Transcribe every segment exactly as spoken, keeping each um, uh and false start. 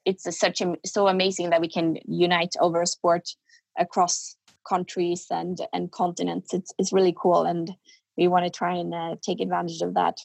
it's a, such a, so amazing that we can unite over a sport across countries and and continents. It's it's really cool, and we want to try and uh, take advantage of that.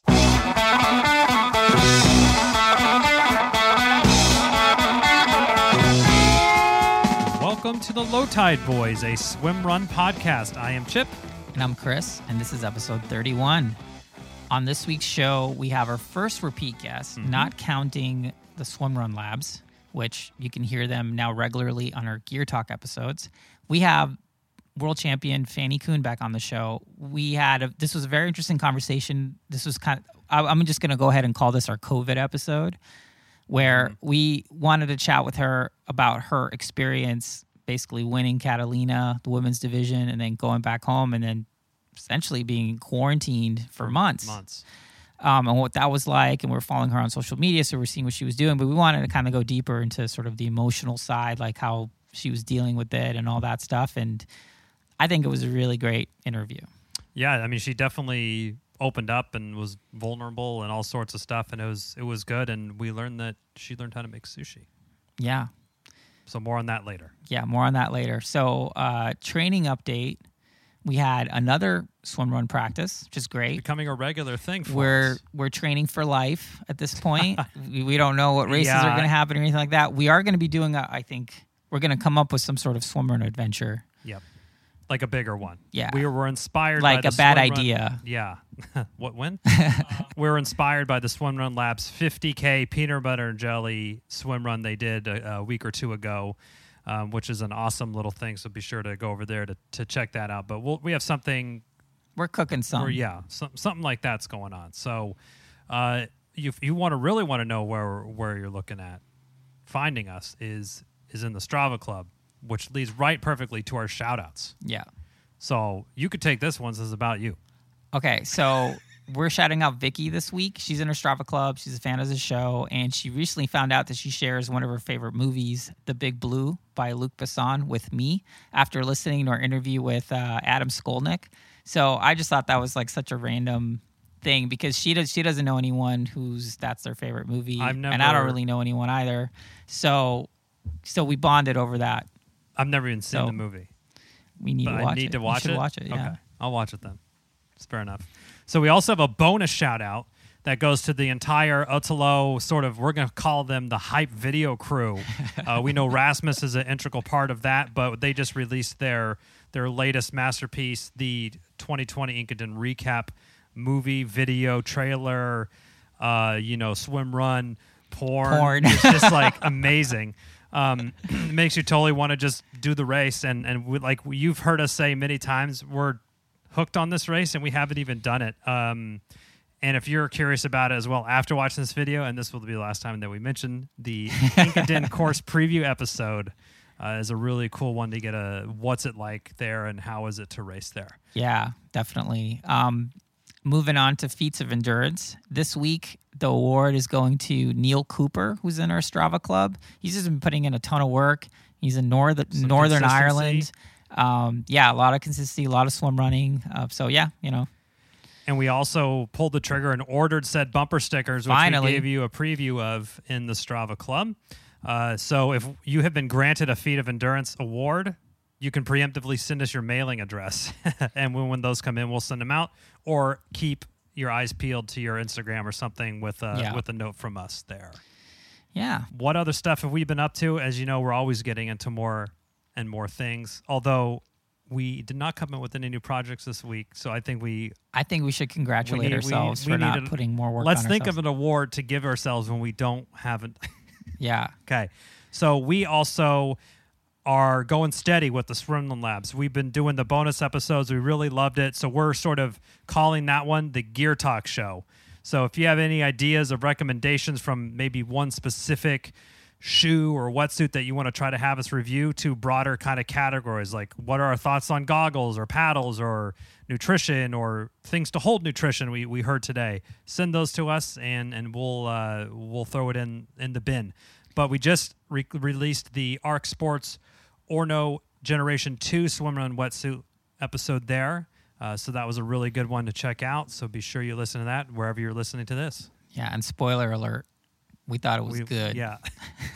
Welcome to the Low Tide Boys, a swim run podcast. I am Chip. And I'm Chris, and this is episode thirty-one. On this week's show, we have our first repeat guest, mm-hmm. not counting the Swim Run Labs, which you can hear them now regularly on our Gear Talk episodes. We have world champion Fanny Kuhn back on the show. We had a, this was a very interesting conversation. This was kind of, I, I'm just going to go ahead and call this our COVID episode, where mm-hmm. we wanted to chat with her about her experience basically winning Catalina, the women's division, and then going back home and then essentially being quarantined for months. Months. Um, and what that was like. And we're following her on social media, so we're seeing what she was doing. But we wanted to kind of go deeper into sort of the emotional side, like how she was dealing with it and all that stuff. And I think it was a really great interview. Yeah, I mean, she definitely opened up and was vulnerable and all sorts of stuff. And it was it was good. And we learned that she learned how to make sushi. Yeah. So more on that later. Yeah, more on that later. So uh, training update. We had another swim run practice, which is great. It's becoming a regular thing for we're, us. We're training for life at this point. we, we don't know what races yeah. are going to happen or anything like that. We are going to be doing, a, I think, we're going to come up with some sort of swim run adventure. Yep. Like a bigger one. Yeah. We were inspired like by the a bad swim idea. Run. Yeah. What, when? we were inspired by the Swim Run Labs fifty K peanut butter and jelly swim run they did a, a week or two ago. Um, which is an awesome little thing. So be sure to go over there to, to check that out. But we'll, we have something. We're cooking something. Yeah, some, something like that's going on. So uh, you, if you want to really want to know where where you're looking at finding us is is in the Strava Club, which leads right perfectly to our shout outs. Yeah. So you could take this one since it's about you. Okay, so we're shouting out Vicky this week. She's in her Strava Club. She's a fan of the show, and she recently found out that she shares one of her favorite movies, The Big Blue by Luc Besson, with me after listening to our interview with uh, Adam Skolnick. So I just thought that was like such a random thing because she does she doesn't know anyone who's that's their favorite movie, I've never, and I don't really know anyone either. So so we bonded over that. I've never even seen so the movie. We need but to watch I need it. to watch you should it. Watch it. Yeah. Okay, I'll watch it then. It's fair enough. So we also have a bonus shout out that goes to the entire Otelo sort of, we're going to call them the Hype Video crew. Uh, we know Rasmus is an integral part of that, but they just released their their latest masterpiece, the twenty twenty Inkenden Recap movie, video, trailer, uh, you know, swim run, porn. Porn. It's just like amazing. Um, it makes you totally want to just do the race. And, and we, like you've heard us say many times, we're hooked on this race and we haven't even done it. Um, and if you're curious about it as well after watching this video, and this will be the last time that we mention the Inkenden course preview episode uh, is a really cool one to get a what's it like there and how is it to race there. Yeah, definitely. Um, moving on to feats of endurance. This week, the award is going to Neil Cooper, who's in our Strava Club. He's just been putting in a ton of work. He's in North- Northern Ireland. Um, yeah, a lot of consistency, a lot of swim running. Uh, so, yeah, you know. And we also pulled the trigger and ordered said bumper stickers, which Finally. we gave you a preview of in the Strava Club. Uh, so if you have been granted a Feat of Endurance award, you can preemptively send us your mailing address. And when, when those come in, we'll send them out. Or keep your eyes peeled to your Instagram or something with a, yeah. with a note from us there. Yeah. What other stuff have we been up to? As you know, we're always getting into more and more things, although we did not come in with any new projects this week, so I think we I think we should congratulate we need, ourselves we, we for not a, putting more work let's on think ourselves. of an award to give ourselves when we don't have it. Yeah. Okay, so we also are going steady with the Swim Run Labs. We've been doing the bonus episodes. We really loved it, so we're sort of calling that one the Gear Talk Show. So if you have any ideas or recommendations from maybe one specific shoe or wetsuit that you want to try to have us review to broader kind of categories, like what are our thoughts on goggles or paddles or nutrition or things to hold nutrition we, we heard today, send those to us and and we'll uh, we'll throw it in in the bin. But we just re- released the Arc Sports Orno Generation two swim run wetsuit episode there, uh, so that was a really good one to check out, so be sure you listen to that wherever you're listening to this. Yeah, and spoiler alert, we thought it was we, good. Yeah.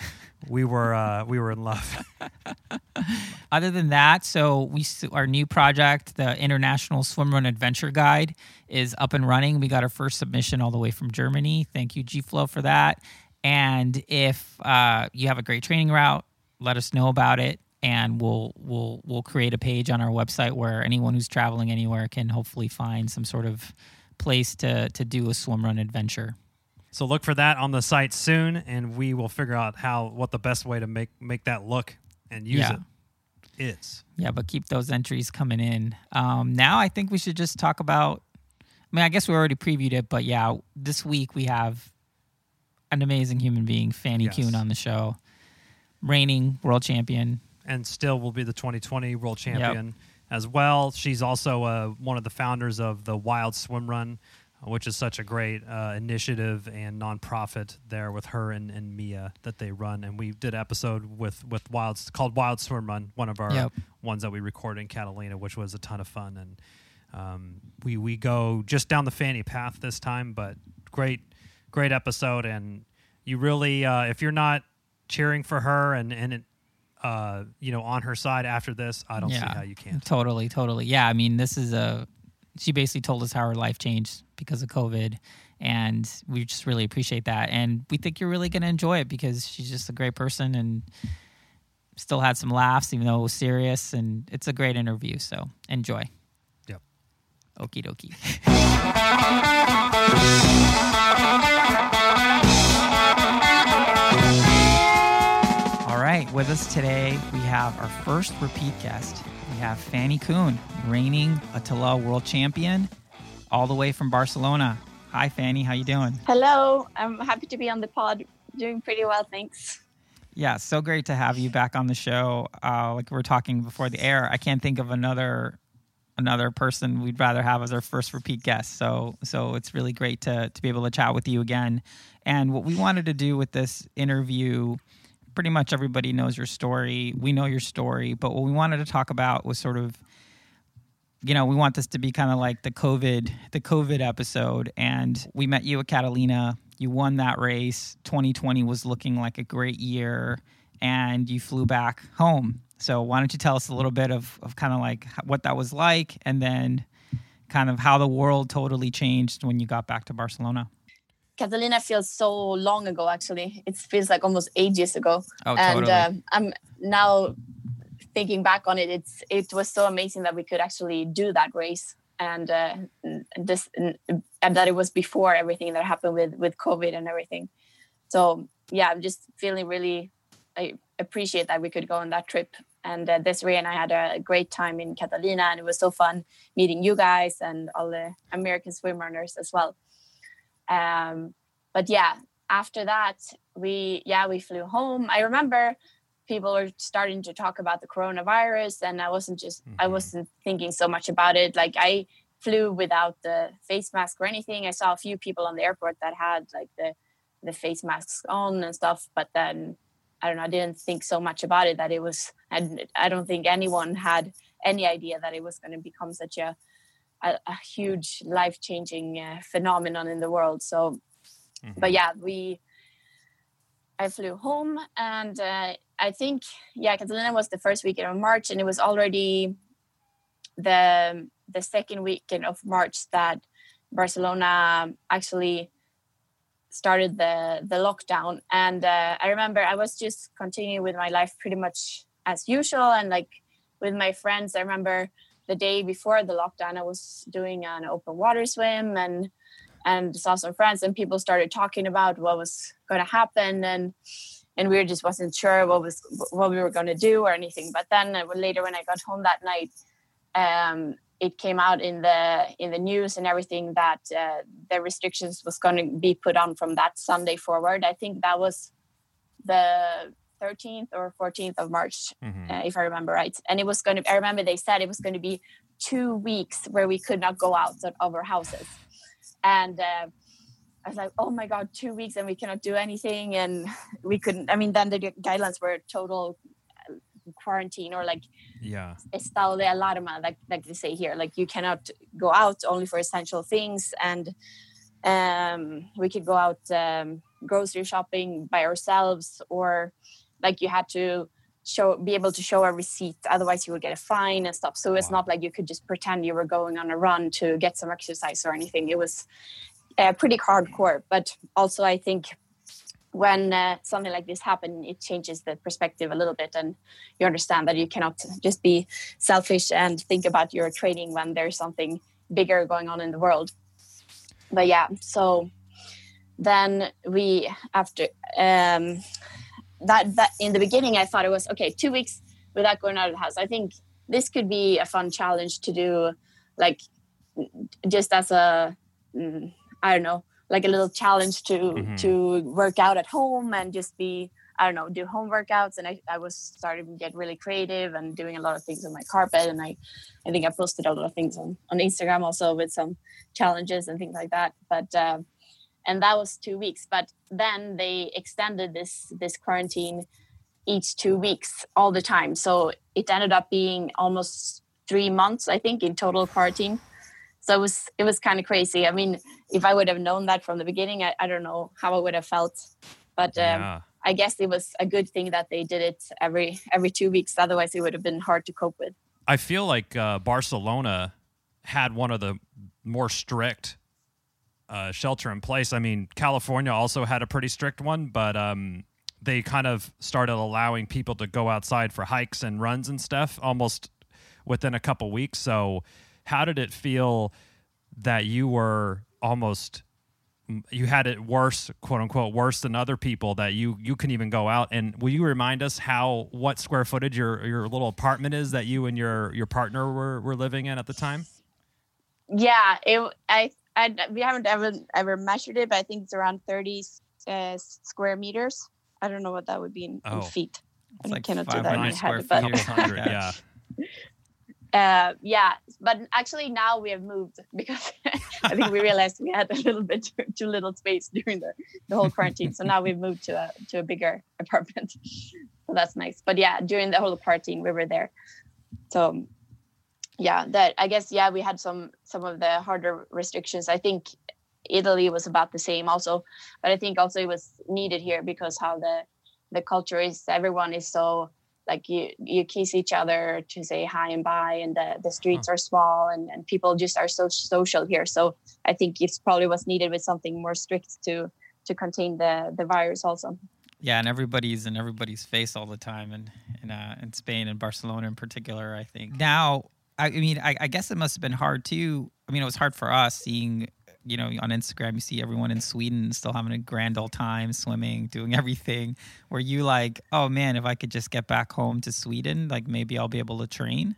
we were uh, we were in love. Other than that, so we our new project, the International Swim Run Adventure Guide, is up and running. We got our first submission all the way from Germany. Thank you, G Flow, for that. And if uh, you have a great training route, let us know about it, and we'll we'll we'll create a page on our website where anyone who's traveling anywhere can hopefully find some sort of place to to do a swim run adventure. So look for that on the site soon, and we will figure out how what the best way to make make that look and use Yeah. it is. Yeah, but keep those entries coming in. Um, now I think we should just talk about, I mean, I guess we already previewed it, but yeah, this week we have an amazing human being, Fanny Yes. Kuhn, on the show, reigning world champion. And still will be the twenty twenty world champion as well. She's also uh, one of the founders of the Wild Swim Run, which is such a great uh, initiative and nonprofit there with her and, and Mia that they run. And we did an episode with with Wild called Wild Swim Run, one of our Yep. ones that we recorded in Catalina, which was a ton of fun. And um, we we go just down the Fanny path this time, but great great episode. And you really, uh, if you're not cheering for her and and it, uh, you know, on her side after this, I don't Yeah. see how you can. Totally, totally. Yeah, I mean, this is a, she basically told us how her life changed because of COVID, and we just really appreciate that. And we think you're really going to enjoy it because she's just a great person and still had some laughs, even though it was serious, and it's a great interview, so enjoy. Yep. Okie dokie. All right, with us today, we have our first repeat guest. We have Fanny Kuhn, reigning Atala world champion, all the way from Barcelona. Hi, Fanny. How you doing? Hello, I'm happy to be on the pod. Doing pretty well, thanks. Yeah, so great to have you back on the show. Uh, like we were talking before the air, I can't think of another another person we'd rather have as our first repeat guest. So so it's really great to to be able to chat with you again. And what we wanted to do with this interview, pretty much everybody knows your story. We know your story, but what we wanted to talk about was sort of, you know, we want this to be kind of like the COVID, the COVID episode. And we met you at Catalina. You won that race. twenty twenty was looking like a great year, and you flew back home. So why don't you tell us a little bit of, of kind of like what that was like, and then kind of how the world totally changed when you got back to Barcelona. Catalina feels so long ago, actually. It feels like almost ages ago. Oh, and totally. um, I'm now thinking back on it. It's it was so amazing that we could actually do that race, and uh, this and that it was before everything that happened with with COVID and everything. So yeah, I'm just feeling really. I appreciate that we could go on that trip. And uh, Desiree and I had a great time in Catalina, and it was so fun meeting you guys and all the American swim runners as well. Um, but yeah, after that, we, yeah, we flew home. I remember people were starting to talk about the coronavirus, and I wasn't just, mm-hmm. I wasn't thinking so much about it. Like I flew without the face mask or anything. I saw a few people on the airport that had like the, the face masks on and stuff, but then I don't know, I didn't think so much about it that it was, I, I don't think anyone had any idea that it was going to become such a, a, a huge life-changing uh, phenomenon in the world. So, mm-hmm. but yeah, we, I flew home, and uh, I think, yeah, Catalina was the first weekend of March, and it was already the, the second weekend of March that Barcelona actually started the, the lockdown. And uh, I remember I was just continuing with my life pretty much as usual. And like with my friends, I remember the day before the lockdown, I was doing an open water swim and and saw some friends, and people started talking about what was going to happen, and and we just wasn't sure what was what we were going to do or anything. But then uh, later, when I got home that night, um, it came out in the in the news and everything that uh, the restrictions was going to be put on from that Sunday forward. I think that was the thirteenth or fourteenth of March, mm-hmm. uh, if I remember right. And it was going to, I remember they said it was going to be two weeks where we could not go out of our houses. And uh, I was like, oh my God, two weeks and we cannot do anything. And we couldn't, I mean, then the guidelines were total quarantine, or like yeah estado de alarma, like like they say here, like you cannot go out, only for essential things. And um we could go out um grocery shopping by ourselves, or like you had to show be able to show a receipt, otherwise you would get a fine and stuff. So it's wow. not like you could just pretend you were going on a run to get some exercise or anything. It was uh, pretty hardcore. But also I think when uh, something like this happens, it changes the perspective a little bit, and you understand that you cannot just be selfish and think about your training when there's something bigger going on in the world. But yeah, so then we, after um, that, that in the beginning, I thought it was, okay, two weeks without going out of the house. I think this could be a fun challenge to do, like just as a, I don't know, like a little challenge to mm-hmm. to work out at home and just be, I don't know, do home workouts. And I, I was starting to get really creative and doing a lot of things on my carpet. And I, I think I posted a lot of things on, on Instagram also with some challenges and things like that. But, uh, and that was two weeks. But then they extended this, this quarantine each two weeks all the time. So it ended up being almost three months, I think, in total quarantine. So it was it was kind of crazy. I mean, if I would have known that from the beginning, I, I don't know how I would have felt. But um, yeah. I guess it was a good thing that they did it every every two weeks. Otherwise, it would have been hard to cope with. I feel like uh, Barcelona had one of the more strict uh, shelter in place. I mean, California also had a pretty strict one, but um, they kind of started allowing people to go outside for hikes and runs and stuff almost within a couple weeks. So how did it feel that you were almost, you had it worse, quote unquote, worse than other people, that you you couldn't even go out? And will you remind us how, what square footage your your little apartment is that you and your your partner were were living in at the time? Yeah, it I I we haven't ever ever measured it, but I think it's around thirty uh, square meters. I don't know what that would be in, oh. in feet. It's I like cannot do that in my head, but yeah. Uh, yeah, but actually now we have moved because I think we realized we had a little bit too, too little space during the, the whole quarantine. So now we've moved to a to a bigger apartment. So that's nice. But yeah, during the whole quarantine we were there. So yeah, that I guess yeah we had some some of the harder restrictions. I think Italy was about the same also, but I think also it was needed here because how the the culture is. Everyone is so. Like you, you kiss each other to say hi and bye, and the, the streets huh. are small, and, and people just are so social here. So I think it's probably what's needed with something more strict to to contain the, the virus also. Yeah, and everybody's in everybody's face all the time, and in uh, in Spain and Barcelona in particular, I think. Now, I mean, I, I guess it must have been hard too. I mean, it was hard for us seeing, you know, on Instagram, you see everyone in Sweden still having a grand old time, swimming, doing everything. Were you like, oh man, if I could just get back home to Sweden, like maybe I'll be able to train?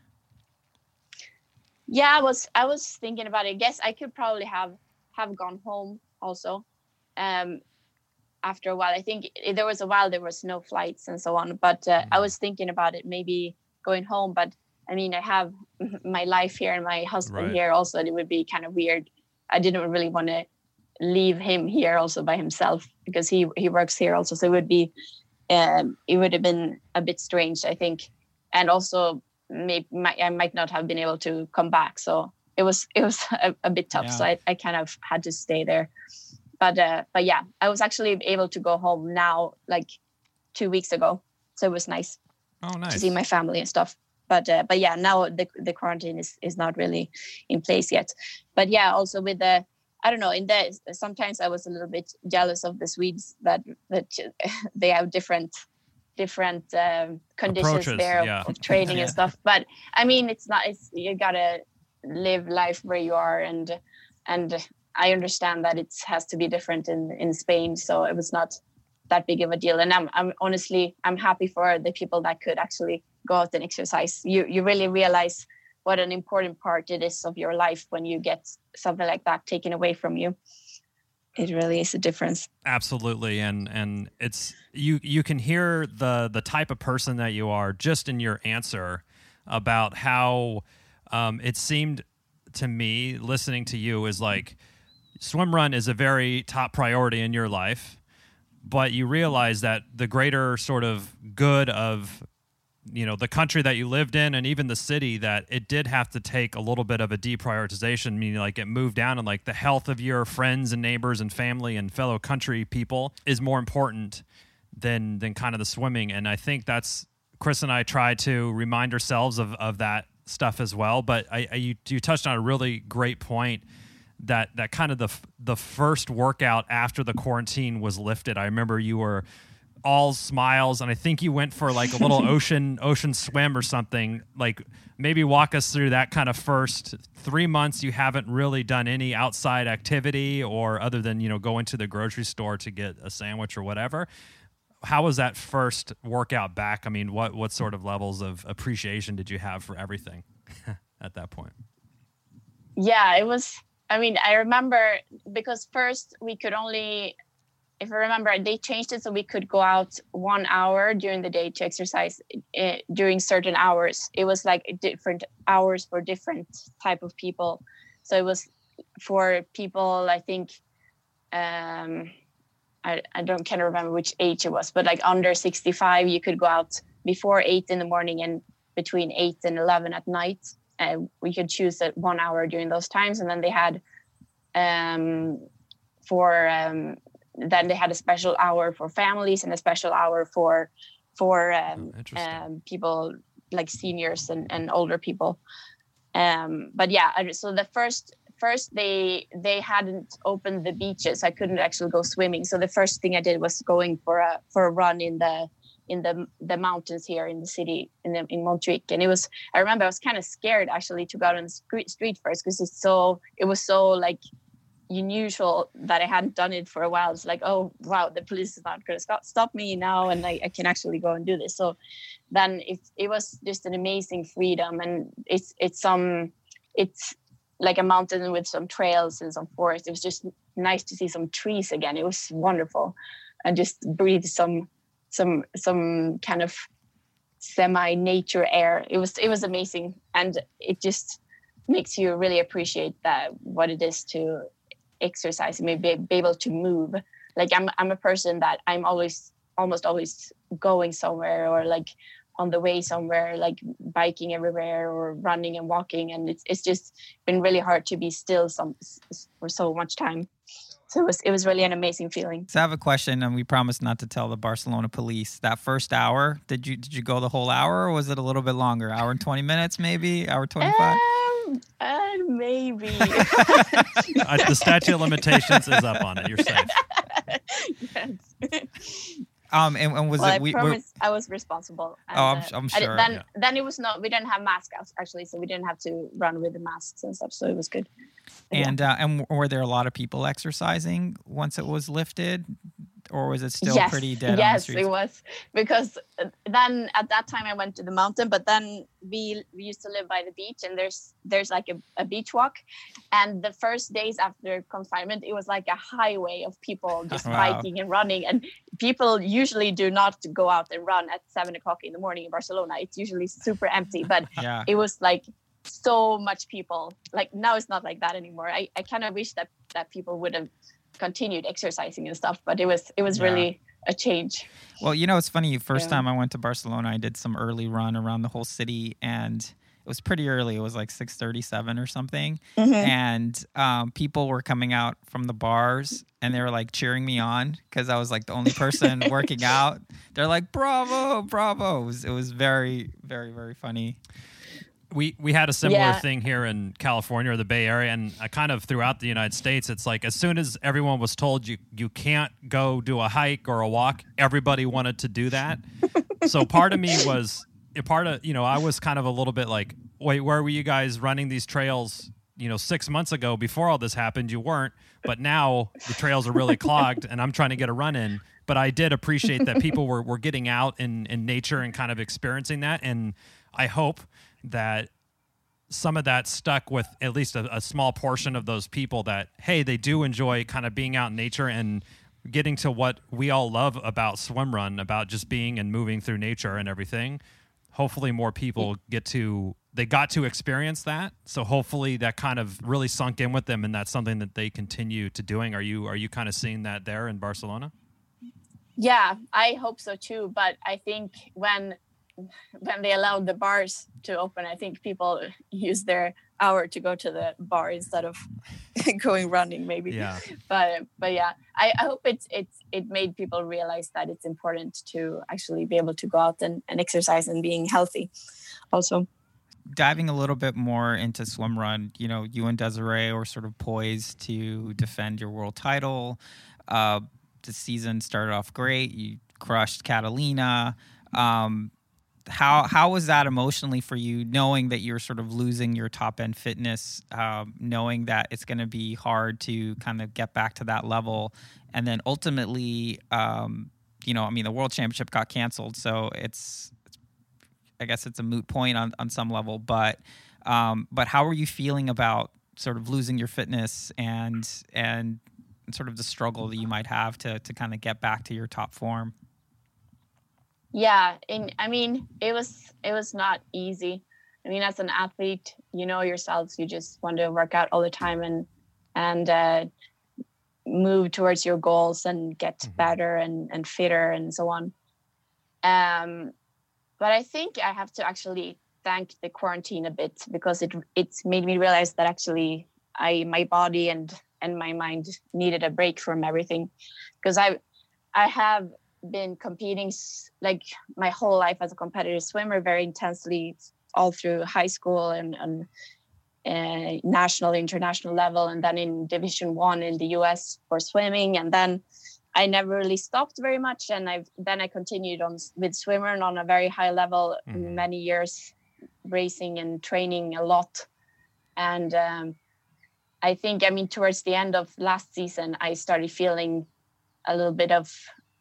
Yeah, I was I was thinking about it. I guess I could probably have, have gone home also um, after a while. I think there was a while there was no flights and so on. But uh, I was thinking about it, maybe going home. But I mean, I have my life here and my husband right. here also. And it would be kind of weird. I didn't really want to leave him here also by himself because he, he works here also. So it would be, um, it would have been a bit strange, I think. And also maybe I might not have been able to come back. So it was, it was a, a bit tough. Yeah. So I, I kind of had to stay there, but, uh, but yeah, I was actually able to go home now, like two weeks ago. So it was nice, oh, nice. to see my family and stuff. But uh, but yeah, now the the quarantine is, is not really in place yet. But yeah, also with the, I don't know, in the sometimes I was a little bit jealous of the Swedes that that they have different different um, conditions Approaches, there yeah. of, of training yeah. and stuff. But I mean, it's not. It's you gotta live life where you are, and and I understand that it has to be different in in Spain. So it was not that big of a deal. And I'm I'm honestly I'm happy for the people that could actually go out and exercise. You you really realize what an important part it is of your life when you get something like that taken away from you. It really is a difference. Absolutely. And and it's you you can hear the the type of person that you are just in your answer about how um, it seemed to me listening to you is like swim run is a very top priority in your life, but you realize that the greater sort of good of, you know, the country that you lived in and even the city, that it did have to take a little bit of a deprioritization, meaning like it moved down and like the health of your friends and neighbors and family and fellow country people is more important than than kind of the swimming. And I think that's Chris and I try to remind ourselves of of that stuff as well. But I, I you you touched on a really great point, that that kind of the the first workout after the quarantine was lifted. I remember you were all smiles, and I think you went for like a little ocean ocean swim or something. Like, maybe walk us through that kind of first three months. You haven't really done any outside activity, or other than, you know, going to the grocery store to get a sandwich or whatever. How was that first workout back? I mean, what what sort of levels of appreciation did you have for everything at that point? Yeah, it was, I mean, I remember, because first we could only, if I remember, they changed it so we could go out one hour during the day to exercise uh, during certain hours. It was like different hours for different type of people. So it was for people, I think, um, I, I don't can't remember which age it was, but like under sixty-five, you could go out before eight in the morning and between eight and eleven at night. Uh, we could choose at one hour during those times. And then they had um, for... Um, then they had a special hour for families and a special hour for for um, oh, um, people like seniors and, and older people. Um, but yeah, so the first first they they hadn't opened the beaches. I couldn't actually go swimming. So the first thing I did was going for a for a run in the in the the mountains here in the city in the, in Montjuic. And it was, I remember I was kind of scared actually to go out on the street, street first, because it's so it was so like unusual that I hadn't done it for a while. It's like, oh wow, the police is not going to stop, stop me now, and I, I can actually go and do this. So then it it was just an amazing freedom, and it's it's some it's like a mountain with some trails and some forest. It was just nice to see some trees again. It was wonderful, and just breathe some some some kind of semi nature air. It was it was amazing, and it just makes you really appreciate that what it is to exercise and maybe be able to move. Like I'm I'm a person that I'm always almost always going somewhere, or like on the way somewhere, like biking everywhere or running and walking, and it's it's just been really hard to be still some for so much time. So it was it was really an amazing feeling. So I have a question, and we promised not to tell the Barcelona police. That first hour, did you did you go the whole hour, or was it a little bit longer? Hour and twenty minutes, maybe? Hour twenty-five? Um, uh, maybe. uh, the statute of limitations is up on it. You're safe. Yes. Um, and, and was well, it? I we, promise I was responsible. And, oh, I'm, uh, I'm sure. then, yeah. then it was not. We didn't have masks actually, so we didn't have to run with the masks and stuff. So it was good. But And yeah. uh, and were there a lot of people exercising once it was lifted, or was it still yes, pretty dead on the yes, streets? it was, because then at that time I went to the mountain, but then we we used to live by the beach, and there's there's like a, a beach walk, and the first days after confinement, it was like a highway of people just Wow. biking and running, and people usually do not go out and run at seven o'clock in the morning in Barcelona. It's usually super empty, but Yeah. it was like so much people. Like now it's not like that anymore. I, I kind of wish that that people would have continued exercising and stuff, but it was it was Yeah. really a change. Well, you know, it's funny. First Yeah. time I went to Barcelona, I did some early run around the whole city, and it was pretty early. It was like six thirty-seven or something. And um, people were coming out from the bars, and they were like cheering me on because I was like the only person working out. They're like, bravo, bravo. It was, it was very, very, very funny. We we had a similar Yeah. thing here in California or the Bay Area, and I kind of throughout the United States. It's like as soon as everyone was told you you can't go do a hike or a walk, everybody wanted to do that. So part of me was a part of you know I was kind of a little bit like, wait, where were you guys running these trails? You know, six months ago before all this happened, you weren't, but now the trails are really clogged, and I'm trying to get a run in. But I did appreciate that people were were getting out in in nature and kind of experiencing that, and I hope that some of that stuck with at least a, a small portion of those people, that, hey, they do enjoy kind of being out in nature and getting to what we all love about swim run, about just being and moving through nature and everything. Hopefully more people get to, they got to experience that. So hopefully that kind of really sunk in with them, and that's something that they continue to doing. Are you, are you kind of seeing that there in Barcelona? Yeah, I hope so too. But I think when when they allowed the bars to open, I think people used their hour to go to the bar instead of going running maybe. Yeah. But but yeah, I, I hope it's it's it made people realize that it's important to actually be able to go out and, and exercise and being healthy also. Diving a little bit more into swim run, you know, you and Desiree were sort of poised to defend your world title. Uh, the season started off great. You crushed Catalina. Um, how how was that emotionally for you, knowing that you're sort of losing your top end fitness, um, knowing that it's going to be hard to kind of get back to that level, and then ultimately, um, you know, I mean, the World Championship got canceled, so it's, it's I guess it's a moot point on, on some level. But um, but how are you feeling about sort of losing your fitness and and sort of the struggle that you might have to to kind of get back to your top form? Yeah, and I mean, it was it was not easy. I mean, as an athlete, you know yourselves, you just want to work out all the time and and uh, move towards your goals and get mm-hmm. better and, and fitter and so on. Um, but I think I have to actually thank the quarantine a bit, because it it's made me realize that actually I my body and and my mind needed a break from everything, because I I have been competing like my whole life as a competitive swimmer very intensely all through high school and, and uh, national, international level, and then in Division One in the U S for swimming, and then I never really stopped very much, and I've then I continued on with swimmer on a very high level, mm-hmm. many years racing and training a lot, and um, I think I mean towards the end of last season I started feeling a little bit of,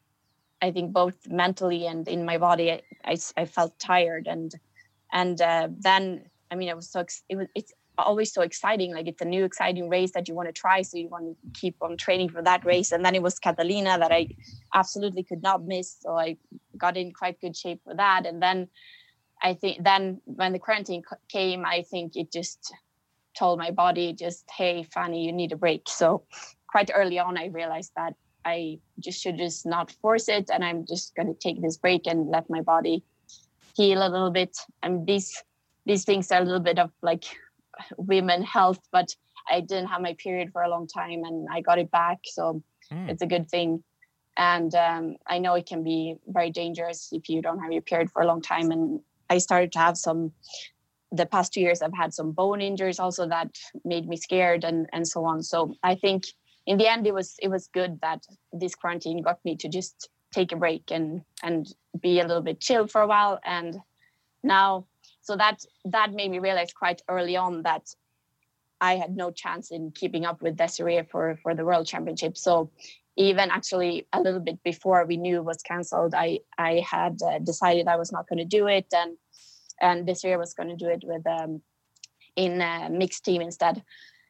I think both mentally and in my body, I, I, I felt tired. And and uh, then, I mean, it was so, it was, it's always so exciting. Like it's a new exciting race that you want to try. So you want to keep on training for that race. And then it was Catalina that I absolutely could not miss. So I got in quite good shape for that. And then I think then when the quarantine came, I think it just told my body just, hey, Fanny, you need a break. So quite early on, I realized that I just should just not force it, and I'm just going to take this break and let my body heal a little bit. And these these things are a little bit of like women health, but I didn't have my period for a long time, and I got it back, so mm. it's a good thing. And um, I know it can be very dangerous if you don't have your period for a long time. And I started to have some. The past two years, I've had some bone injuries also that made me scared, and and so on. So I think. In the end, it was it was good that this quarantine got me to just take a break and and be a little bit chill for a while. And now, so that that made me realize quite early on that I had no chance in keeping up with Desiree for, for the World Championship. So even actually a little bit before we knew it was canceled, I I had uh, decided I was not going to do it, and and Desiree was going to do it with um in a mixed team instead.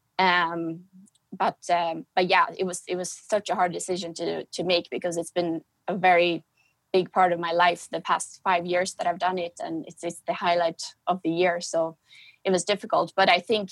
Um, But um, but yeah, it was it was such a hard decision to to make, because it's been a very big part of my life the past five years that I've done it, and it's it's the highlight of the year. So it was difficult. But I think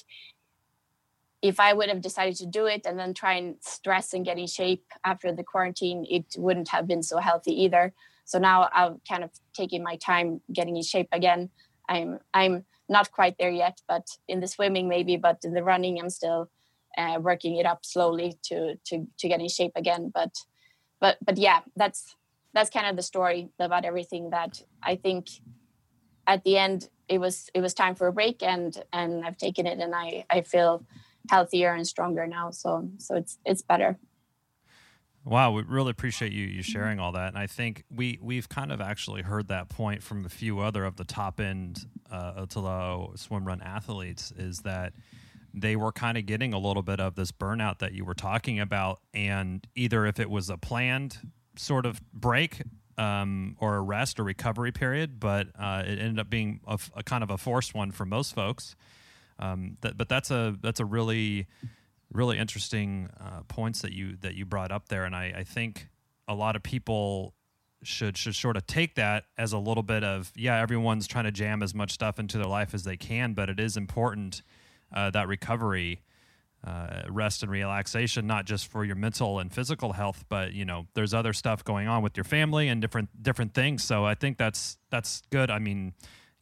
if I would have decided to do it and then try and stress and get in shape after the quarantine, it wouldn't have been so healthy either. So now I've kind of taken my time getting in shape again. I'm I'm not quite there yet, but in the swimming maybe, but in the running I'm still. Uh, working it up slowly to to to get in shape again, but but but yeah, that's that's kind of the story about everything. That I think at the end it was it was time for a break, and and I've taken it, and I I feel healthier and stronger now. So so it's it's better. Wow, we really appreciate you you sharing all that, and I think we we've kind of actually heard that point from a few other of the top end uh, Othello swim run athletes, is that they were kind of getting a little bit of this burnout that you were talking about, and either if it was a planned sort of break um, or a rest or recovery period, but uh, it ended up being a, a kind of a forced one for most folks. Um, that, but that's a that's a really really interesting uh, points that you that you brought up there, and I, I think a lot of people should should sort of take that as a little bit of, yeah, everyone's trying to jam as much stuff into their life as they can, but it is important. Uh, that recovery, uh, rest and relaxation, not just for your mental and physical health, but you know, there's other stuff going on with your family and different different things. So I think that's that's good. I mean,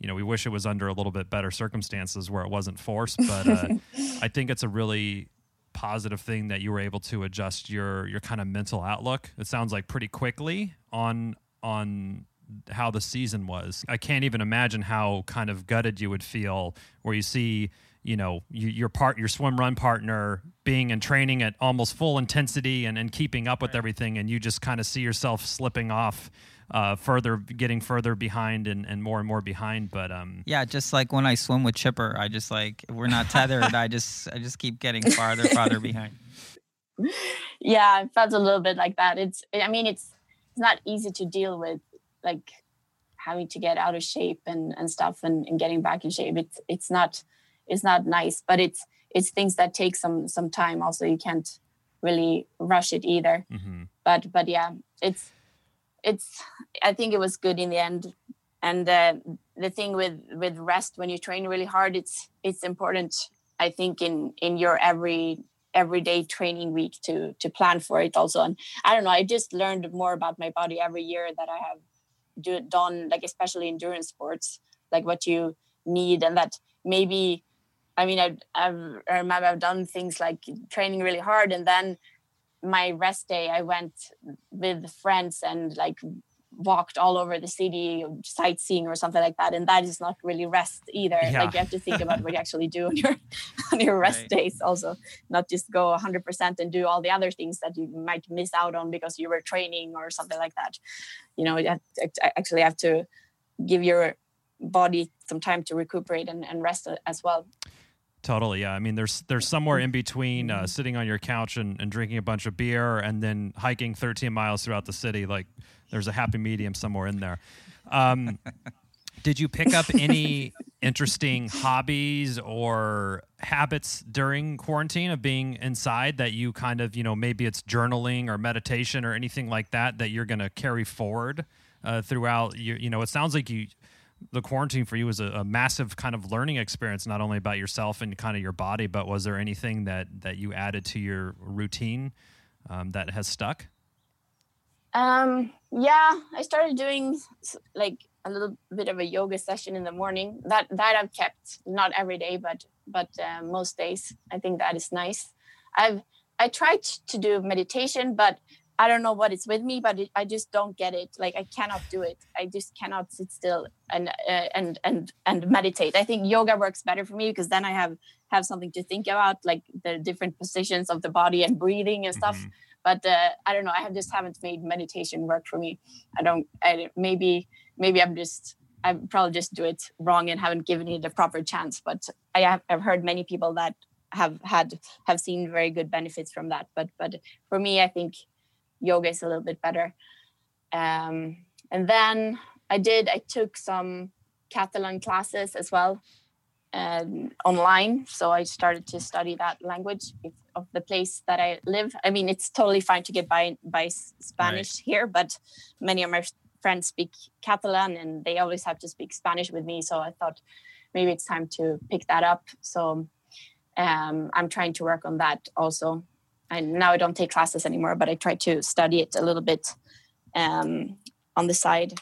you know, we wish it was under a little bit better circumstances where it wasn't forced. But uh, I think it's a really positive thing that you were able to adjust your your kind of mental outlook. It sounds like pretty quickly on on how the season was. I can't even imagine how kind of gutted you would feel where you see, you know, you, your part, your swim run partner being in training at almost full intensity and, and keeping up with right. everything, and you just kind of see yourself slipping off uh, further, getting further behind and, and more and more behind. But um, yeah, just like when I swim with Chipper, I just like, if we're not tethered, I just I just keep getting farther, farther behind. Yeah, it felt a little bit like that. It's, I mean, it's it's not easy to deal with, like having to get out of shape and, and stuff and, and getting back in shape. It's it's not it's not nice, but it's it's things that take some some time. Also, you can't really rush it either. Mm-hmm. But but yeah, it's it's I think it was good in the end. And uh, the thing with with rest when you train really hard, it's it's important, I think, in in your every everyday training week to to plan for it also. And I don't know, I just learned more about my body every year that I have do, done, like especially endurance sports, like what you need, and that maybe, I mean, I've, I've, I remember I've done things like training really hard, and then my rest day, I went with friends and like walked all over the city sightseeing or something like that, and that is not really rest either. Yeah. Like you have to think about what you actually do on your on your rest right. days also, not just go one hundred percent and do all the other things that you might miss out on because you were training or something like that. You know, you have to, actually have to give your body some time to recuperate and, and rest as well. Totally, yeah. I mean, there's there's somewhere in between uh, sitting on your couch and, and drinking a bunch of beer and then hiking thirteen miles throughout the city. Like, there's a happy medium somewhere in there. Um, did you pick up any interesting hobbies or habits during quarantine of being inside that you kind of, you know, maybe it's journaling or meditation or anything like that that you're going to carry forward uh, throughout? You, you know, it sounds like you... the quarantine for you was a, a massive kind of learning experience, not only about yourself and kind of your body, but was there anything that, that you added to your routine um, that has stuck? Um, yeah, I started doing like a little bit of a yoga session in the morning. That, that I've kept, not every day, but, but uh, most days. I think that is nice. I've, I tried to do meditation, but I don't know what it's with me, but it, I just don't get it. Like I cannot do it. I just cannot sit still and uh, and and and meditate. I think yoga works better for me because then I have have something to think about, like the different positions of the body and breathing and stuff. Mm-hmm. But uh, I don't know. I have just haven't made meditation work for me. I don't. I, maybe maybe I'm just I probably just do it wrong and haven't given it a proper chance. But I have I've heard many people that have had have seen very good benefits from that. But but for me, I think yoga is a little bit better. Um, and then I did, I took some Catalan classes as well um, online. So I started to study that language of the place that I live. I mean, it's totally fine to get by, by Spanish right. here, but many of my friends speak Catalan and they always have to speak Spanish with me. So I thought maybe it's time to pick that up. So um, I'm trying to work on that also. And now I don't take classes anymore, but I try to study it a little bit um, on the side.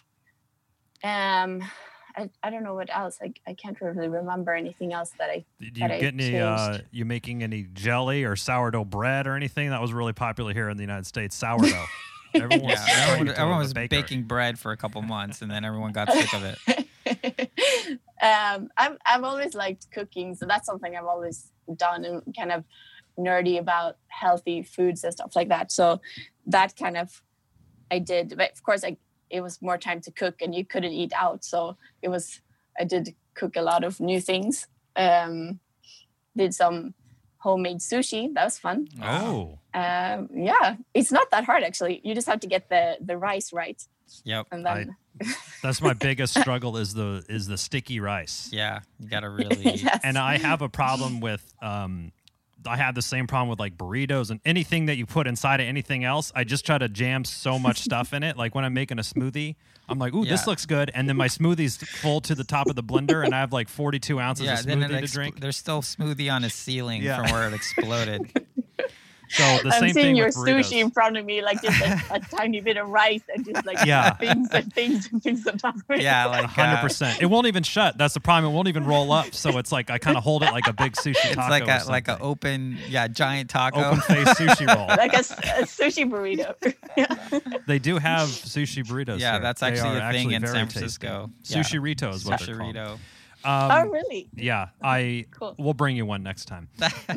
Um, I, I don't know what else. I, I can't really remember anything else that I Do you that get I any? Uh, you making any jelly or sourdough bread or anything? That was really popular here in the United States. Sourdough. Everyone was, yeah, everyone, everyone was baking bread for a couple months, and then everyone got sick of it. um, I've I've always liked cooking, so that's something I've always done and kind of nerdy about healthy foods and stuff like that. So that kind of I did, but of course I it was more time to cook and you couldn't eat out. So it was, I did cook a lot of new things. Um, did some homemade sushi. That was fun. Oh. Um, yeah, it's not that hard actually. You just have to get the, the rice right. Yep. And then I, that's my biggest struggle is the, is the sticky rice. Yeah. You got to really, yes. And I have a problem with, um, I have the same problem with like burritos and anything that you put inside of anything else. I just try to jam so much stuff in it. Like when I'm making a smoothie, I'm like, ooh, yeah. this looks good. And then my smoothie's full to the top of the blender and I have like forty-two ounces yeah, of smoothie then to expl- drink. There's still smoothie on his ceiling yeah. from where it exploded. So the I'm same seeing thing your with burritos. sushi in front of me, like just a, a tiny bit of rice and just like Yeah. things and things and things on top of it. Yeah, like one hundred uh, percent. It won't even shut. That's the problem. It won't even roll up. So it's like I kind of hold it like a big sushi it's taco. like or a like an something. open, yeah, giant taco. Open face sushi roll. Like a, s- a sushi burrito. Yeah. They do have sushi burritos. Yeah, here. that's They actually are a thing actually in very San tasty. Francisco. Sushi Rito is what they're called. Sushi-rito. Um, Oh, really? Yeah, I Cool. we'll bring you one next time.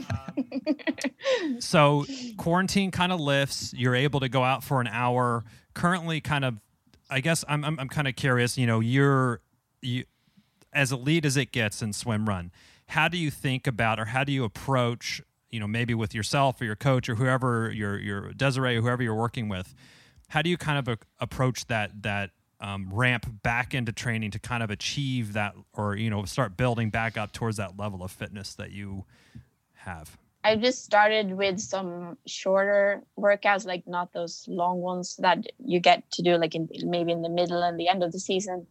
So quarantine kind of lifts. You're able to go out for an hour. Currently, kind of, I guess I'm I'm, I'm kind of curious. You know, you're you as elite as it gets in swim run. How do you think about, or how do you approach? You know, maybe with yourself or your coach or whoever your your Desiree, or whoever you're working with. How do you kind of a, approach that that um, ramp back into training to kind of achieve that, or you know, start building back up towards that level of fitness that you have? I just started with some shorter workouts, like not those long ones that you get to do like in maybe in the middle and the end of the season,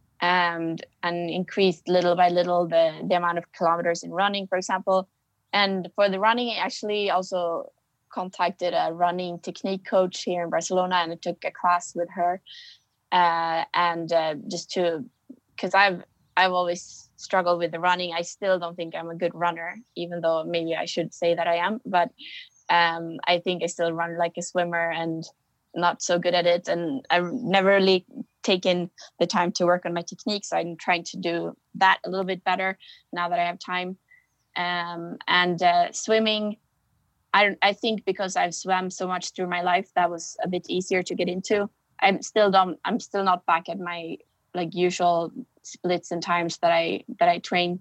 and and increased little by little the, the amount of kilometers in running, for example. And for the running, I actually also contacted a running technique coach here in Barcelona, and I took a class with her. Uh, and uh, just to, because I've I've always struggled with the running. I still don't think I'm a good runner, even though maybe I should say that I am. But um, I think I still run like a swimmer and not so good at it. And I've never really taken the time to work on my technique. So I'm trying to do that a little bit better now that I have time. Um, and uh, swimming, I, I think because I've swam so much through my life, that was a bit easier to get into. I'm still don't, I'm still not back at my like usual splits and times that I that I train,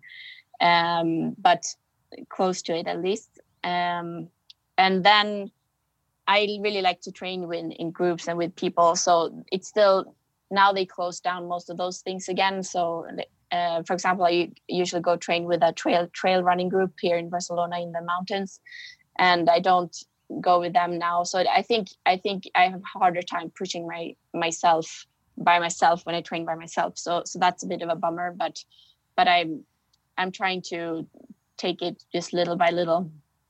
um, but close to it at least. Um, and then I really like to train with in groups and with people. So it's still, now they close down most of those things again. So uh, for example, I usually go train with a trail trail running group here in Barcelona in the mountains, and I don't go with them now. So I think I think I have a harder time pushing my myself by myself when I train by myself. So so that's a bit of a bummer, but but I'm I'm trying to take it just little by little,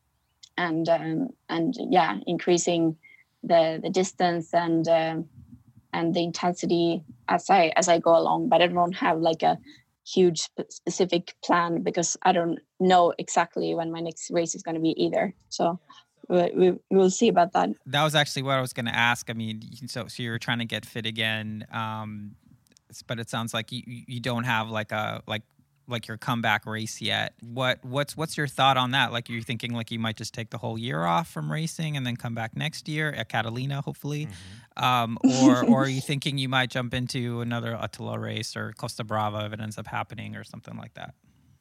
and um, and yeah, increasing the the distance and uh, and the intensity as I as I go along. But I don't have like a huge sp- specific plan because I don't know exactly when my next race is going to be either. So we, we we'll see about that. That was actually what I was going to ask. I mean, so so you're trying to get fit again, um, but it sounds like you you don't have like a like like your comeback race yet. What what's what's your thought on that? Like, you're thinking like you might just take the whole year off from racing and then come back next year at Catalina, hopefully, mm-hmm. um, or or are you thinking you might jump into another Attila race or Costa Brava if it ends up happening or something like that?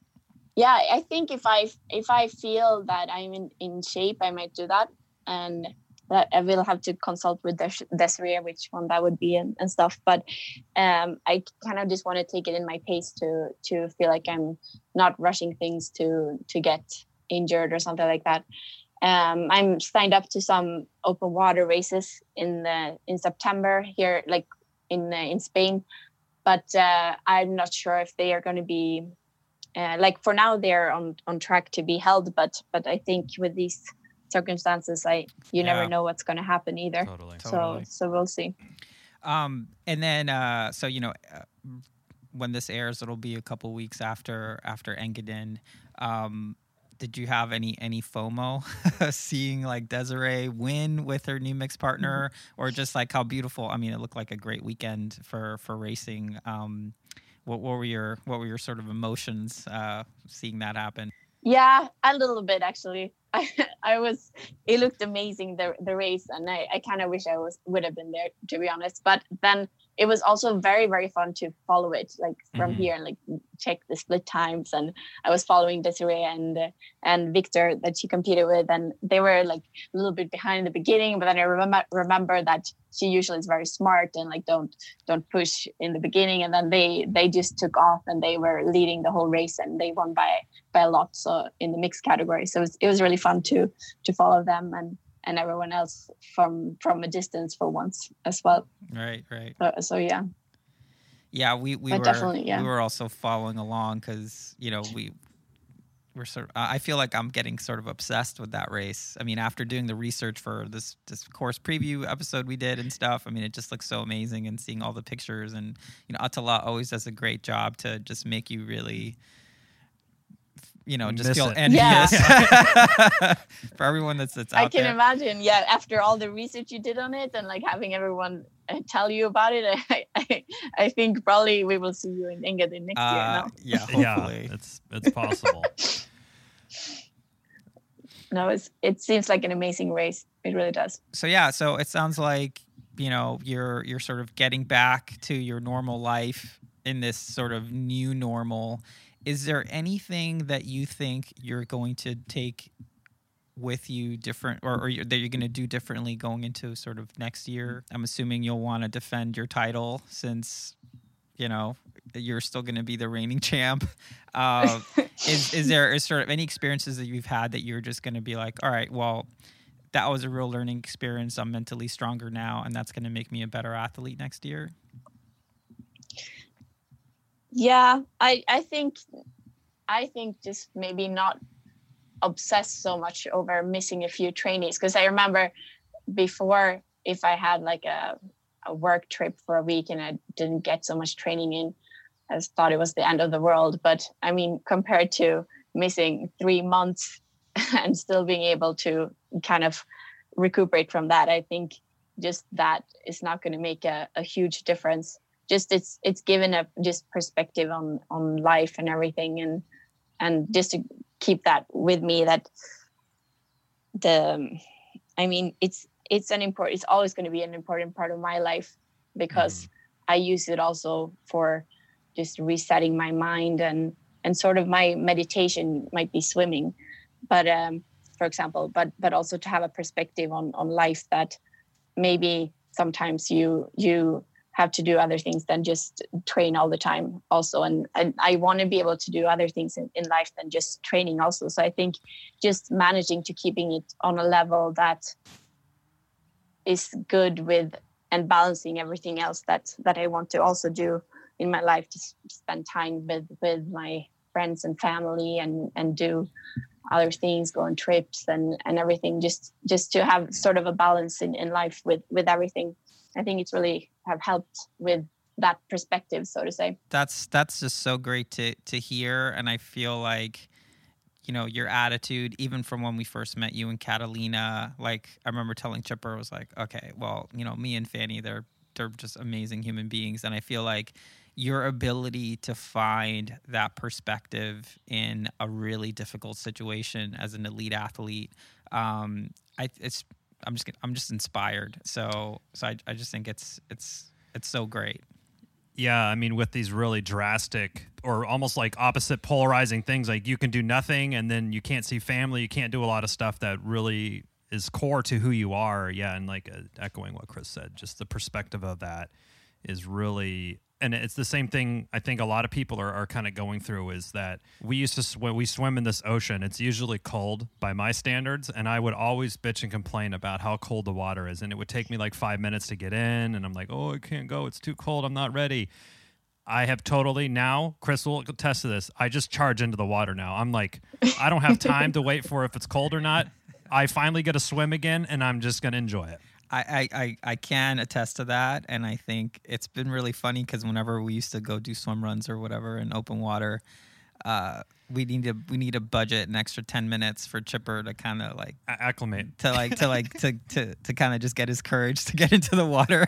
Yeah, I think if I if I feel that I'm in, in shape, I might do that, and that I will have to consult with Des- Desiree which one that would be and, and stuff. But um, I kind of just want to take it in my pace to to feel like I'm not rushing things to to get injured or something like that. Um, I'm signed up to some open water races in the in September here, like in uh, in Spain, but uh, I'm not sure if they are going to be. Uh, like for now, they're on, on track to be held, but but I think with these circumstances, I you Yeah. never know what's going to happen either. Totally. So Totally. so we'll see. Um, and then, uh, so you know, uh, when this airs, it'll be a couple weeks after after Engadin. Um, did you have any any FOMO seeing like Desiree win with her new mix partner, or just like how beautiful? I mean, it looked like a great weekend for for racing. Um, what, what were your what were your sort of emotions uh, seeing that happen? Yeah, a little bit actually. I I was. It looked amazing the the race, and I, I kind of wish I was would have been there, to be honest. But then it was also very very fun to follow it like from Mm-hmm. here, like check the split times, and I was following Desiree and uh, and Victor that she competed with, and they were like a little bit behind in the beginning. But then I remember remember that she usually is very smart and like don't don't push in the beginning, and then they they just took off and they were leading the whole race, and they won by by a lot. So in the mixed category, so it was, it was really fun to to follow them and and everyone else from from a distance for once as well. Right, right. So, so yeah. Yeah, we, we But were definitely, yeah. we were also following along because, you know, we we're sort of, I feel like I'm getting sort of obsessed with that race. I mean, after doing the research for this this course preview episode we did and stuff, I mean, it just looks so amazing, and seeing all the pictures, and you know, Attila always does a great job to just make you really, you know, just Miss feel it. envious. Yeah. For everyone that's that's out I can there. imagine. Yeah, after all the research you did on it and like having everyone uh, tell you about it, I, I I think probably we will see you in Engadin next Uh, year. No? yeah, hopefully. Yeah, it's it's possible. No, it's it seems like an amazing race. It really does. So yeah, so it sounds like, you know, you're you're sort of getting back to your normal life in this sort of new normal. Is there anything that you think you're going to take with you different, or, or you're, that you're going to do differently going into sort of next year? I'm assuming you'll want to defend your title, since, you know, you're still going to be the reigning champ. Uh, is is there is sort of any experiences that you've had that you're just going to be like, all right, well, that was a real learning experience. I'm mentally stronger now, and that's going to make me a better athlete next year? Yeah, I I think I think just maybe not obsess so much over missing a few trainees, because I remember before, if I had like a a work trip for a week and I didn't get so much training in, I just thought it was the end of the world. But I mean, compared to missing three months and still being able to kind of recuperate from that, I think just that is not going to make a, a huge difference. Just it's it's given a just perspective on on life and everything, and and just to keep that with me, that the I mean it's it's an important it's always going to be an important part of my life, because mm-hmm. I use it also for just resetting my mind, and and sort of my meditation might be swimming, but um for example, but but also to have a perspective on on life, that maybe sometimes you you have to do other things than just train all the time also. And, and I want to be able to do other things in, in life than just training also. So I think just managing to keeping it on a level that is good with, and balancing everything else that, that I want to also do in my life, to spend time with, with my friends and family, and, and do other things, go on trips and, and everything, just, just to have sort of a balance in, in life with, with everything. I think it's really have helped with that perspective, so to say. That's that's just so great to to hear, and I feel like, you know, your attitude, even from when we first met you and Catalina, like I remember telling Chipper, I was like, okay, well, you know, me and Fanny, they're they're just amazing human beings, and I feel like your ability to find that perspective in a really difficult situation as an elite athlete, um, I it's. I'm just I'm just inspired. So so I I just think it's it's it's so great. Yeah, I mean, with these really drastic or almost like opposite polarizing things, like you can do nothing and then you can't see family, you can't do a lot of stuff that really is core to who you are. Yeah, and like uh, echoing what Chris said, just the perspective of that is really, and it's the same thing I think a lot of people are, are kind of going through, is that we used to swim, we swim in this ocean. It's usually cold by my standards, and I would always bitch and complain about how cold the water is, and it would take me like five minutes to get in, and I'm like, oh, I can't go, it's too cold, I'm not ready. I have totally now, Chris will attest to this, I just charge into the water now. I'm like, I don't have time to wait for if it's cold or not. I finally get to swim again, and I'm just going to enjoy it. I, I, I can attest to that, and I think it's been really funny because whenever we used to go do swim runs or whatever in open water, uh, we need to we need to budget an extra ten minutes for Chipper to kind of like acclimate to like to like to to, to kind of just get his courage to get into the water.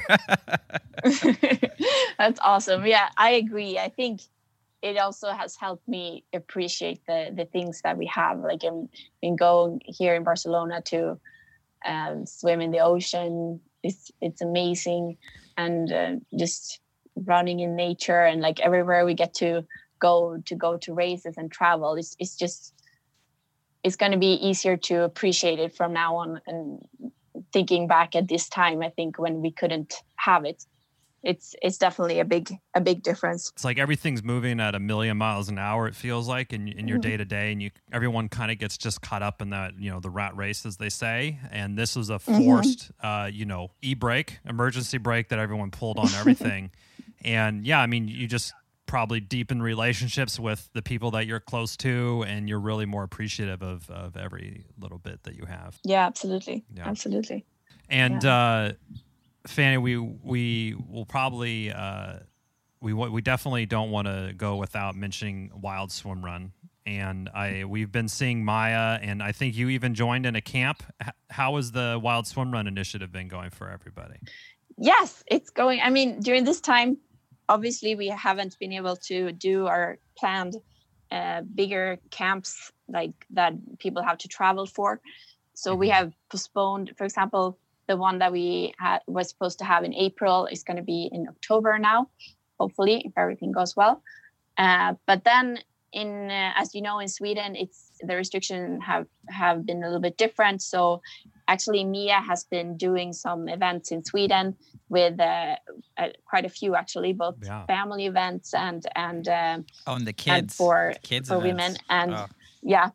That's awesome. Yeah, I agree. I think it also has helped me appreciate the the things that we have, like in, in going here in Barcelona to Um, swim in the ocean. It's it's amazing, and uh, just running in nature, and like everywhere we get to go to go to races and travel, it's it's just it's going to be easier to appreciate it from now on. And thinking back at this time, I think when we couldn't have it, it's it's definitely a big a big difference. It's like everything's moving at a million miles an hour, it feels like, in, in your day to day, and you everyone kind of gets just caught up in that, you know, the rat race, as they say. And this was a forced, mm-hmm. uh, you know, e-brake, emergency brake that everyone pulled on everything. And yeah, I mean, you just probably deepen relationships with the people that you're close to, and you're really more appreciative of, of every little bit that you have. Yeah, absolutely. Yeah. Absolutely. And Yeah. uh, Fanny, we we will probably uh, we we definitely don't want to go without mentioning Wild Swim Run. And I we've been seeing Maya, and I think you even joined in a camp. H- How has the Wild Swim Run initiative been going for everybody? Yes, it's going. I mean, during this time, obviously, we haven't been able to do our planned uh, bigger camps like that people have to travel for. So we have postponed, for example, the one that we had was supposed to have in April is going to be in October now, hopefully, if everything goes well. Uh, but then, in uh, as you know, in Sweden, it's the restrictions have have been a little bit different. So actually, Mia has been doing some events in Sweden with uh, uh, quite a few, actually, both Yeah. family events and and um, Oh, and the and kids. for the kids for events. women and Oh, yeah.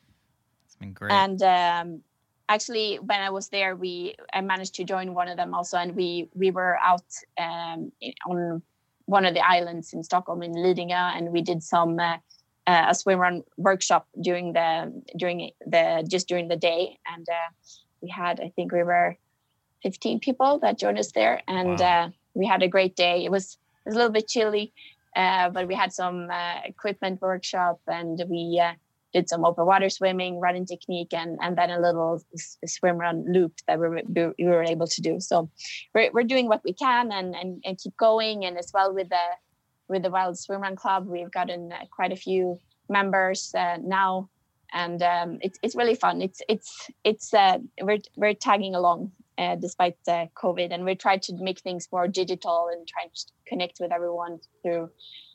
it's been great. And um, actually, when I was there, we I managed to join one of them also, and we we were out um, in, on one of the islands in Stockholm in Lidingö, and we did some uh, uh, a swim run workshop during the during the just during the day, and uh, we had I think we were fifteen people that joined us there, and Wow. uh, we had a great day. It was it was a little bit chilly, uh, but we had some uh, equipment workshop, and we uh, did some open water swimming, running technique, and and then a little s- swim run loop that we were, we were able to do. So we're we're doing what we can and and, and keep going, and as well with the with the Wild Swim Run Club, we've gotten uh, quite a few members uh, now, and um, it's it's really fun. It's it's it's uh, we're we're tagging along uh, despite uh, COVID, and we try to make things more digital and try to connect with everyone through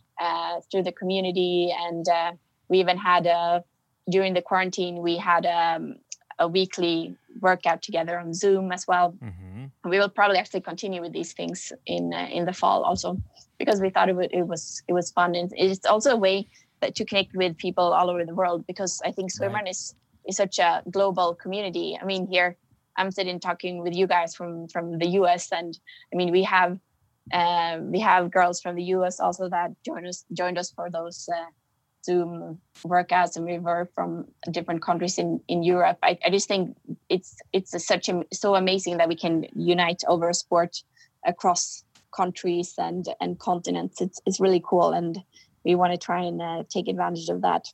uh, through the community. And uh, we even had a during the quarantine we had um, a weekly workout together on Zoom as well. Mm-hmm. We will probably actually continue with these things in uh, in the fall also, because we thought it, would, it was it was fun, and it's also a way that to connect with people all over the world, because I think swimrun Right. is is such a global community. I mean, here I'm sitting talking with you guys from from the U S, and I mean we have uh, we have girls from the U S also that joined us joined us for those uh, Zoom workouts, and we were from different countries in, in Europe. I, I just think it's it's a, such a, so amazing that we can unite over a sport across countries and and continents. It's it's really cool, and we want to try and uh, take advantage of that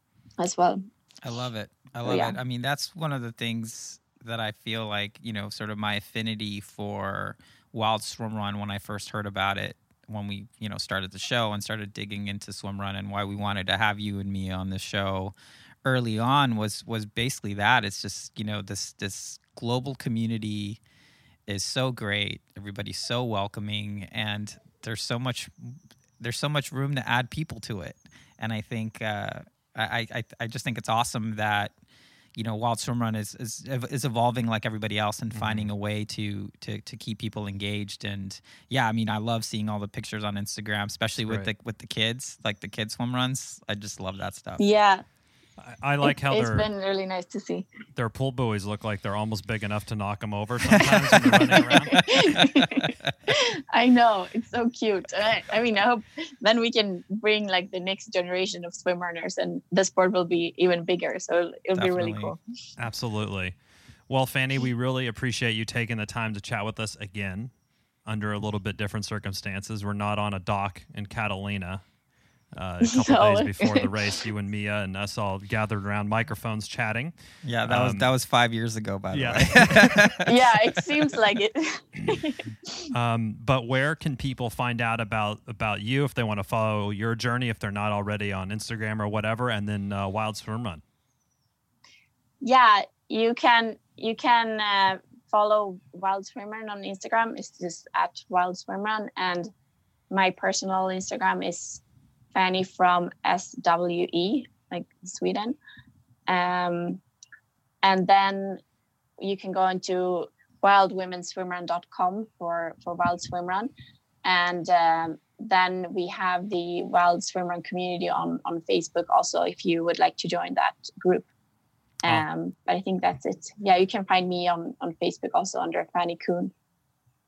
as well. I love it. I love yeah. it. I mean, that's one of the things that I feel like, you know, sort of my affinity for Wild Swim Run when I first heard about it, when we, you know, started the show and started digging into swim run, and why we wanted to have you and me on the show early on was was basically that. It's just, you know, this this global community is so great. Everybody's so welcoming, and there's so much there's so much room to add people to it. And I think uh, I, I I just think it's awesome that, you know, Wild Swim Run is is is evolving like everybody else and finding a way to to to keep people engaged. And yeah, I mean, I love seeing all the pictures on Instagram, especially with great. the with the kids, like the kids swim runs. I just love that stuff. Yeah, I, I like it, how it's their been really nice to see. their pool buoys look like they're almost big enough to knock them over sometimes when they're running around. I know, it's so cute. I, I mean, I hope then we can bring like the next generation of swim runners, and the sport will be even bigger. So it'll, it'll be really Definitely. cool. Absolutely. Well, Fanny, we really appreciate you taking the time to chat with us again under a little bit different circumstances. We're not on a dock in Catalina. Uh, a couple No. days before the race, you and Mia and us all gathered around microphones chatting. Yeah, that was Um, that was five years ago, by the yeah. way. Yeah, it seems like it. Um, but where can people find out about about you if they want to follow your journey, if they're not already on Instagram or whatever, and then uh, Wild Swim Run? Yeah, you can you can uh, follow Wild Swim Run on Instagram. It's just at Wild Swim Run, and my personal Instagram is Fanny from S W E, like Sweden. Um, and then you can go into wild women swim run dot com for for Wild Swim Run, and um, then we have the Wild Swim Run community on on Facebook also, if you would like to join that group. Oh. Um, but I think that's it. Yeah, you can find me on on Facebook also under Fanny Kuhn.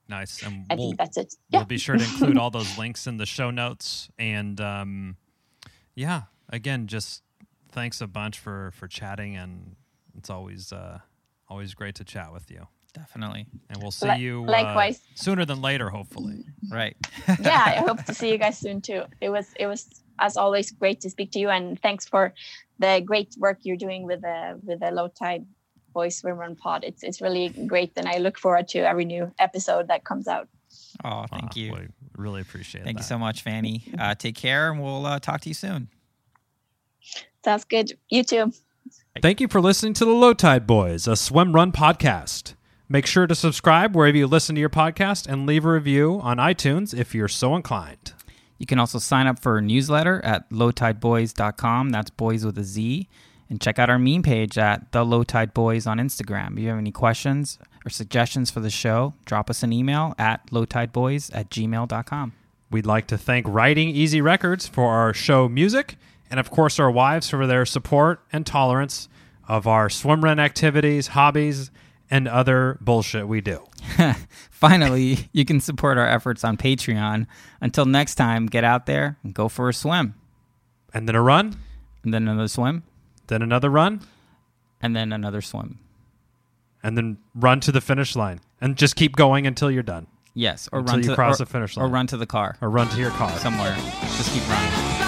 Nice. And I we'll, think that's it. Yeah. We'll be sure to include all those links in the show notes. And um, yeah, again, just thanks a bunch for, for chatting. And it's always uh, always great to chat with you. Definitely. And we'll see Li- you likewise. Uh, sooner than later, hopefully. Right. Yeah, I hope to see you guys soon too. It was it was as always great to speak to you, and thanks for the great work you're doing with the with the Low Tide Boys Swim Run pod. It's it's really great, and I look forward to every new episode that comes out. Oh, thank uh, you. We really appreciate Thank that. you so much, Fanny. Uh, take care, and we'll uh, talk to you soon. Sounds good. You too. Thank you for listening to the Low Tide Boys, a swim run podcast. Make sure to subscribe wherever you listen to your podcast and leave a review on iTunes if you're so inclined. You can also sign up for a newsletter at low tide boys dot com. That's boys with a Z. And check out our meme page at The Low Tide Boys on Instagram. If you have any questions or suggestions for the show, drop us an email at low tide boys at gmail dot com. We'd like to thank Writing Easy Records for our show music, and of course our wives for their support and tolerance of our swim run activities, hobbies, and other bullshit we do. Finally, you can support our efforts on Patreon. Until next time, get out there and go for a swim. And then a run, And then another swim. then another run, And then another swim. and then run to the finish line. And just keep going until you're done. Yes. Or Until run you to cross or, the finish Or line. run to the car. Or run to your car. Somewhere. Just keep running.